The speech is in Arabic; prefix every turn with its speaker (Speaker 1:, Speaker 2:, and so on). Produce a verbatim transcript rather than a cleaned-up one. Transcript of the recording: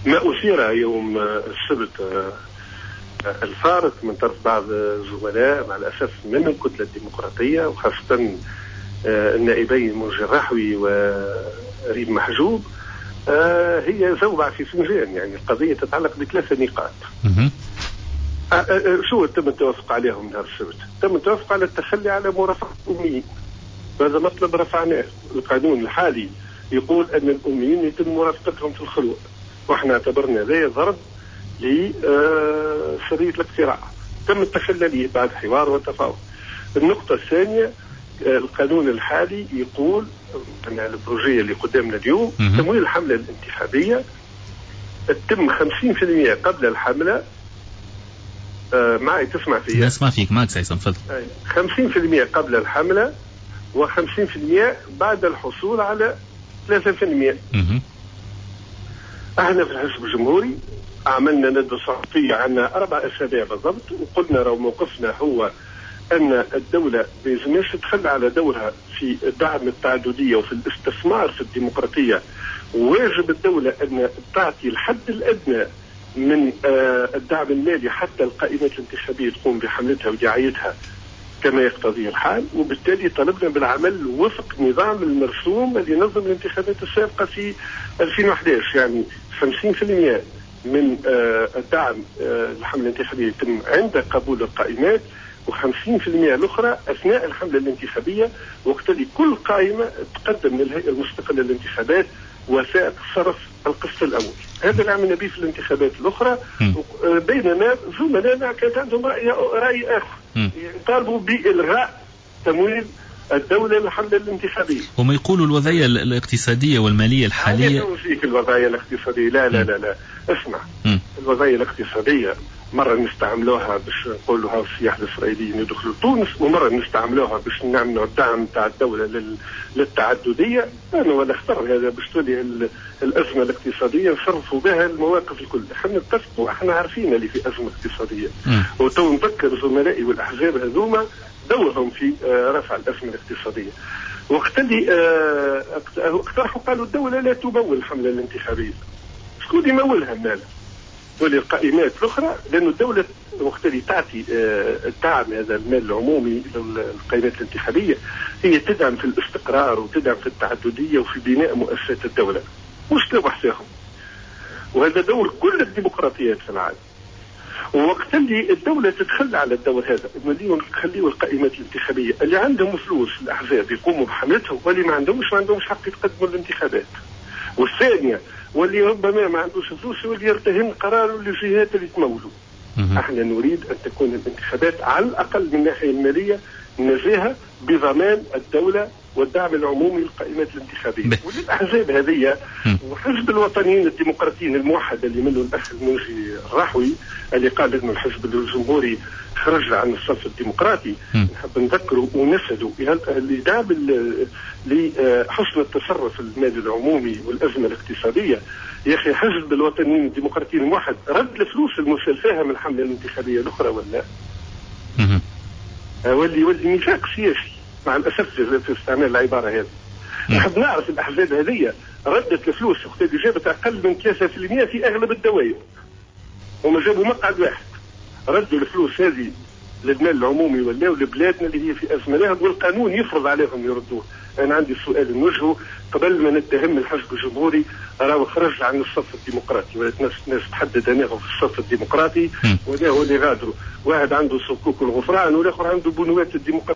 Speaker 1: ما أثير يوم السبت الفارق من طرف بعض الزملاء مع الأسف من الكتلة الديمقراطية، وخاصة النائبين منجي الرحوي وريم محجوب، هي زوبعة في فنجان. يعني القضية تتعلق بثلاثة نقاط. شو تم التوافق عليهم نهار السبت؟ تم التوافق على التخلي على مرافقة الأميين، هذا مطلب رفعناه. القانون الحالي يقول أن الأميين يتم مرافقتهم في الخلوة، وإحنا اعتبرنا ذا ضرب لشريط الاقتراع، تم التخلي عليه بعد حوار وتفاوض. النقطة الثانية، القانون الحالي يقول أن البروجيه اللي قدامنا اليوم تمويل الحملة الانتخابية تتم خمسين بالمئة قبل الحملة. آه معي تسمع فيها؟
Speaker 2: نسمع فيك معك سيسم فضل.
Speaker 1: خمسين بالمئة قبل الحملة وخمسين بالمئة بعد الحصول على ثلاثة بالمئة. احنا في الحزب الجمهوري عملنا ندوة صحفية عنا أربع أسابيع بالضبط، وقلنا رأو موقفنا هو أن الدولة بيزمش تخلى على دورها في دعم التعددية وفي الاستثمار في الديمقراطية، وواجب الدولة أن تعطي الحد الأدنى من الدعم المالي حتى القائمات الانتخابية تقوم بحملتها ودعايتها كما يقتضي الحال. وبالتالي طلبنا بالعمل وفق نظام المرسوم اللي نظم الانتخابات السابقة في ألفين وأحد عشر، يعني خمسين بالمئة من الدعم الحملة الانتخابية يتم عند قبول القائمات، وخمسين بالمئة الأخرى أثناء الحملة الانتخابية، وقت اللي كل قائمة تقدم للهيئة المستقلة للانتخابات وثائق صرف القسط الأول. هذا اللي عملنا به في الانتخابات الأخرى. بينما زملائنا كانت عندهم رأي, رأي آخر، يطالبوا بإلغاء تمويل الدولة للحملة الانتخابية.
Speaker 2: هم يقولوا الوضعية الاقتصادية والمالية الحالية.
Speaker 1: لا فيك الوضعية الاقتصادية، لا لا لا لا اسمع. م. الوضعية الاقتصادية مرة نستعملوها باش نقولوها السياح الإسرائيليين يدخلوا تونس، ومرة نستعملوها باش نعملوا الدعم تاع الدولة لل... للتعددية. أنا ولا اختار هذا باش تولي ال... الأزمة الاقتصادية نصرفوا بها المواقف الكل. احنا نتفقوا، احنا عارفين اللي في أزمة اقتصادية، وتو نذكر زملائي والأحزاب هذوما دورهم في رفع الأزمة الاقتصادية. وقت اللي اقترحوا قالوا الدولة لا تمول الحملة الانتخابية. شكون يمولها المال؟ تولي القائمات الأخرى، لأن الدولة وقت اللي تعطي الدعم هذا المال العمومي للقائمات الانتخابية هي تدعم في الاستقرار وتدعم في التعددية وفي بناء مؤسسات الدولة، مش لوحدهم. وهذا دور كل الديمقراطيات في العالم. ووقت اللي الدولة تتخلى على الدور هذا، مليون تخليوا القائمات الانتخابية اللي عندهم فلوس الأحزاب يقوموا بحملتهم، واللي ما عندهمش ما عندهمش حق يتقدموا الانتخابات. والثانية واللي ربما ما عندوش فلوس واللي يرتهن قرار للجهات اللي تمولوا. احنا نريد أن تكون الانتخابات على الأقل من الناحية المالية نزاهة بضمان الدولة والدعم العمومي للقائمات الانتخابية. وللأحزاب هذه وحزب الوطنيين الديمقراطيين الموحد اللي منه الأخ المنجي الرحوي اللي قال أنه الحزب الجمهوري خرج عن الصف الديمقراطي، نحب نذكره ونسأله اللي دعم لحسن التصرف المالي العمومي والأزمة الاقتصادية. يا أخي حزب الوطنيين الديمقراطيين الموحد رد الفلوس المستلفاها من الحملة الانتخابية الأخرى ولا؟ واللي واللي نفاق سياسي مع الأسف في استعمال العبارة هذه. نحب نعرف الأحزاب هذه ردت الفلوس وقت اللي جابت أقل من ثلاثة بالمئة في أغلب الدوائر، وما جابوا مقعد واحد. ردوا الفلوس هذه للمال العمومي ولا ولبلادنا اللي هي في أزمة لها، والقانون يفرض عليهم يردوه. أنا عندي سؤال نوجهه قبل ما نتهم الحزب الجمهوري راهو خرج عن الصف الديمقراطي، ولات ناس ناس تحدد أنه في الصف الديمقراطي ولا هو اللي غادروا. واحد عنده صكوك الغفران والآخر عنده بنوات الديمقراطية.